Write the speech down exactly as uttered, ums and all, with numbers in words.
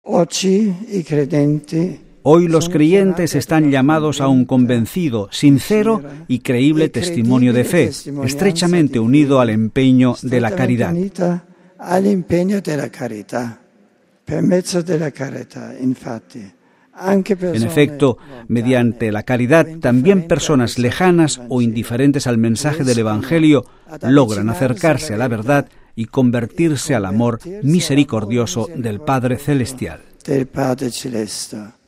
Hoy los creyentes están llamados a un convencido, sincero y creíble testimonio de fe, estrechamente unido al empeño de la caridad. En efecto, mediante la caridad, también personas lejanas o indiferentes al mensaje del Evangelio logran acercarse a la verdad y convertirse al amor misericordioso del Padre Celestial.